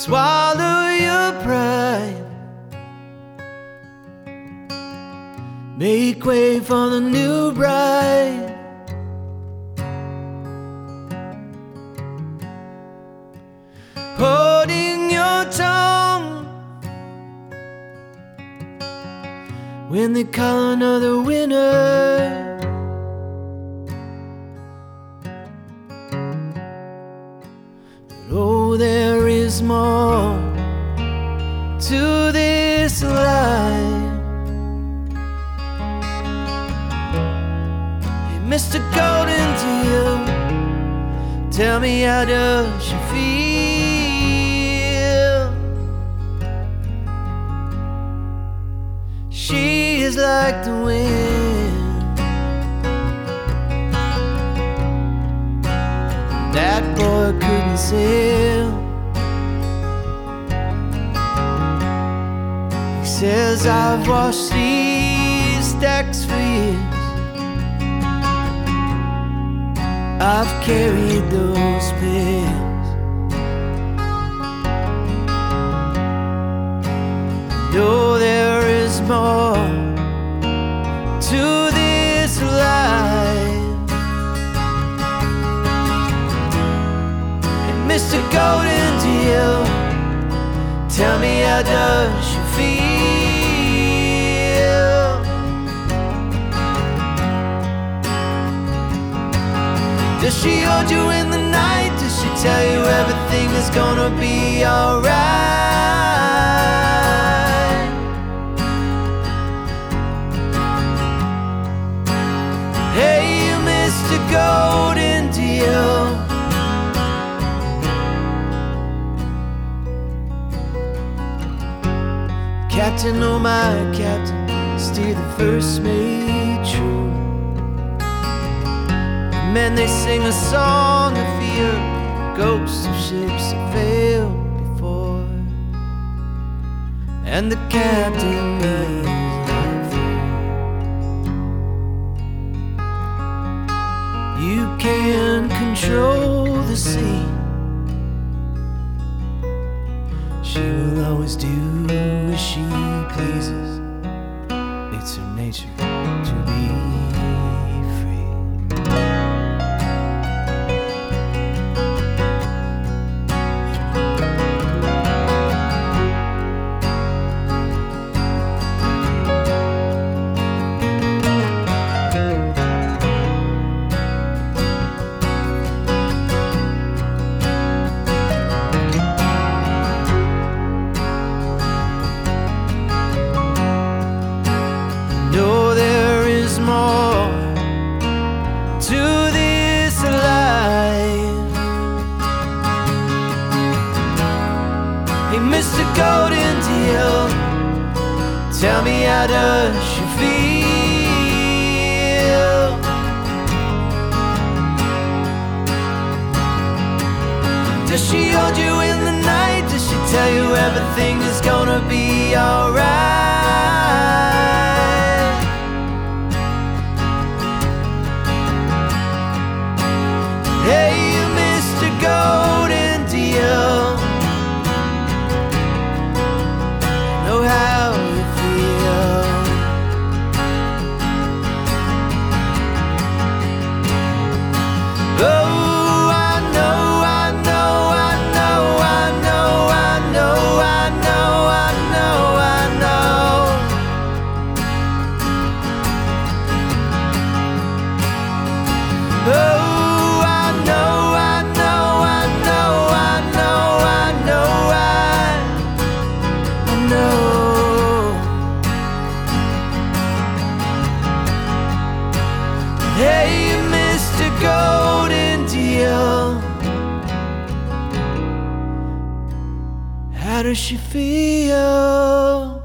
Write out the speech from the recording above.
Swallow your pride, make way for the new bride. Holding your tongue when they call another winner. But oh, there is more to this life. Hey, Mr. Golden Deal, tell me, how does she feel? She is like the wind, that boy couldn't sail. He says, I've washed these decks for years, I've carried those pails. No, there is more to this life. And Mr. Golden Deal, tell me, how does she feel? Does she hold you in the night? Does she tell you everything is gonna be alright? Hey, Mr. Golden Deal, Captain, oh my captain, steer the first mate true. Men, they sing a song of fear, ghosts of ships that failed before, and the captain is not fool. You can control the sea, she will always do as she pleases. It's her nature to be free. No, there is more to this life. Hey, Mr. Golden Deal, tell me, how does she feel? Does she hold you in the night? Does she tell you everything is gonna be alright? Hey, Mr. Golden Deal, know how you feel. Oh, I know, I know, I know, I know, I know, I know, I know, I know. Oh, hey, Mr. Golden Deal, how does she feel?